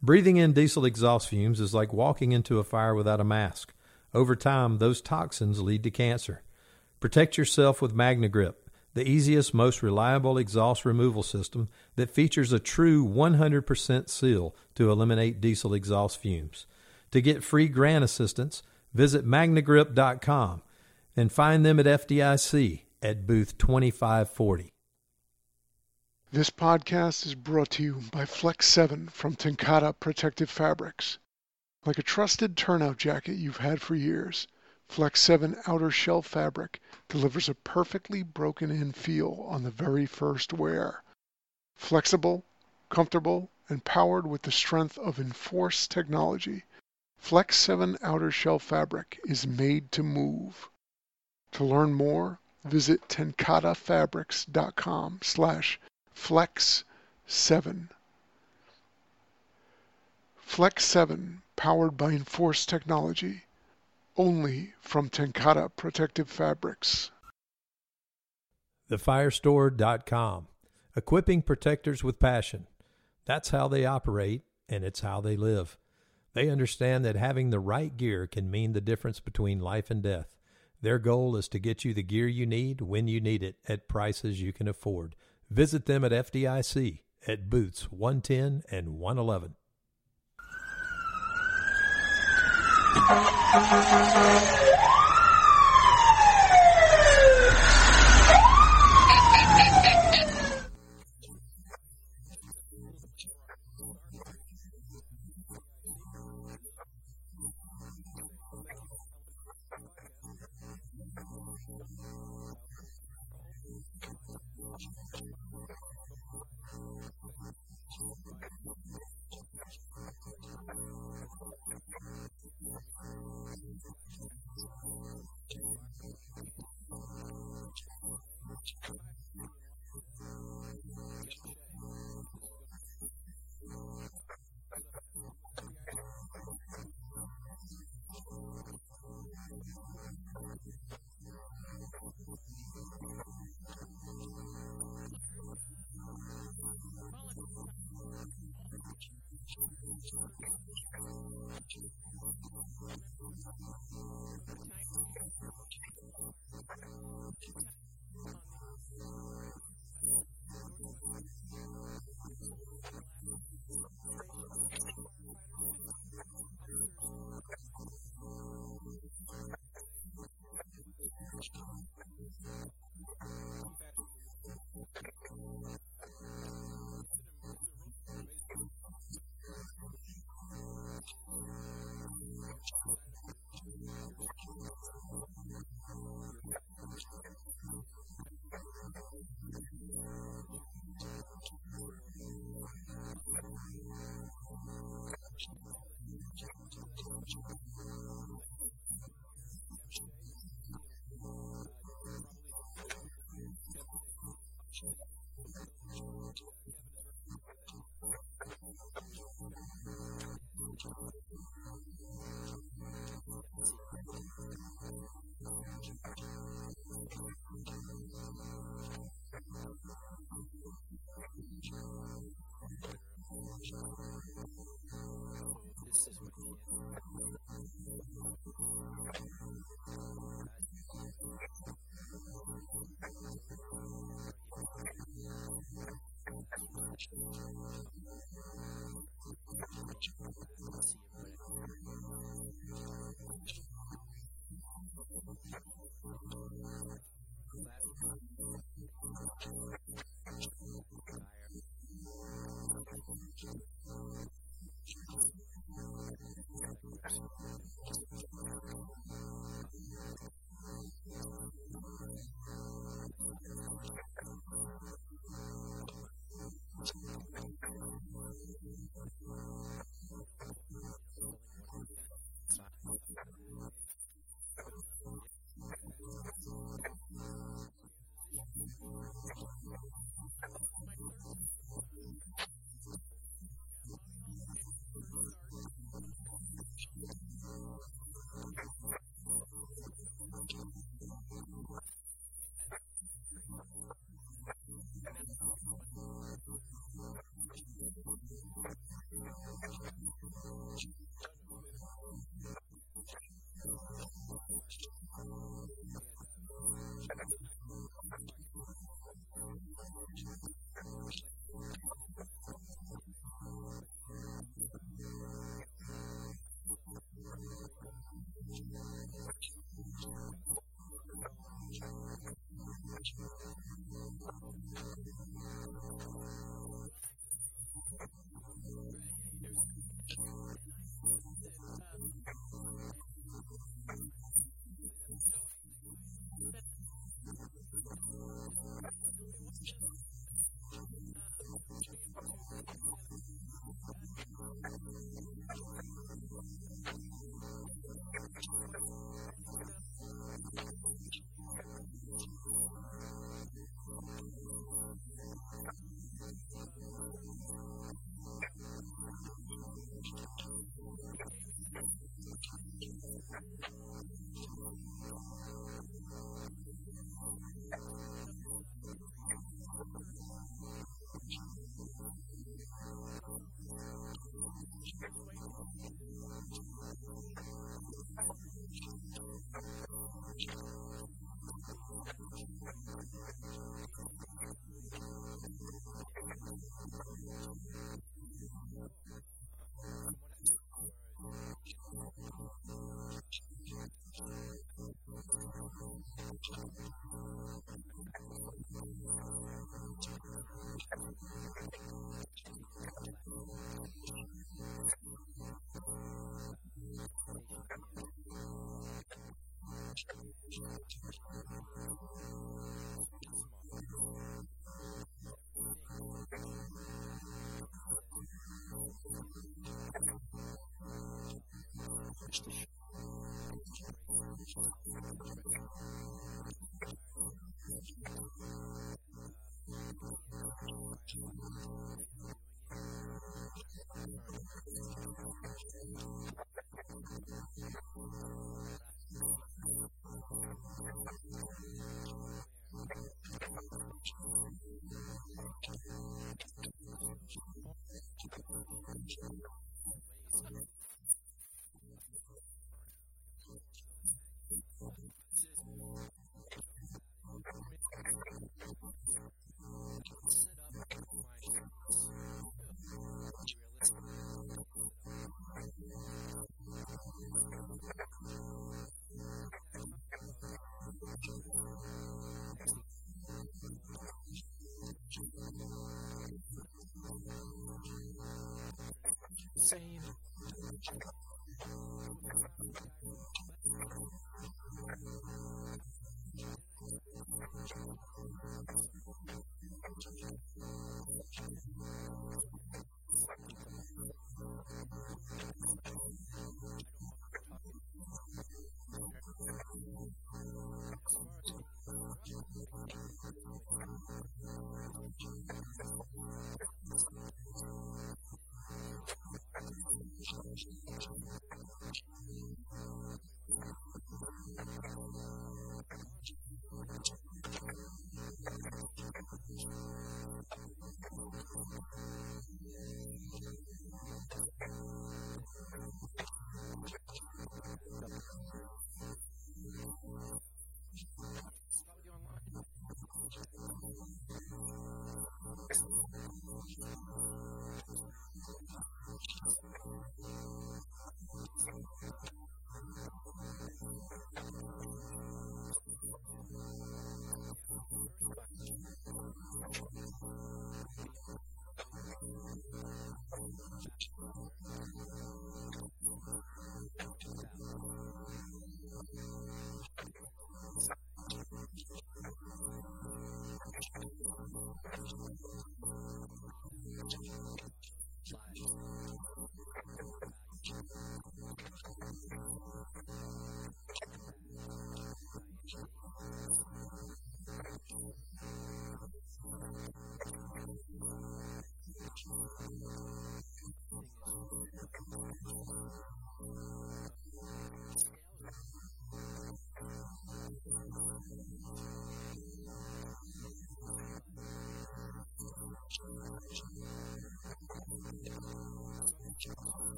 Breathing in diesel exhaust fumes is like walking into a fire without a mask. Over time, those toxins lead to cancer. Protect yourself with MagnaGrip, the easiest, most reliable exhaust removal system that features a true 100% seal to eliminate diesel exhaust fumes. To get free grant assistance, visit magnagrip.com and find them at FDIC at booth 2540. This podcast is brought to you by Flex 7 from TenCate Protective Fabrics. Like a trusted turnout jacket you've had for years, Flex 7 outer shell fabric delivers a perfectly broken-in feel on the very first wear. Flexible, comfortable, and powered with the strength of Enforce technology, Flex 7 outer shell fabric is made to move. To learn more, visit tencatefabrics.com/Flex7. Flex 7, powered by Enforce technology, only from TenCate Protective Fabrics. TheFirestore.com, equipping protectors with passion. That's how they operate, and it's how they live. They understand that having the right gear can mean the difference between life and death. Their goal is to get you the gear you need when you need it at prices you can afford. Visit them at FDIC at booths 110 and 111. Same.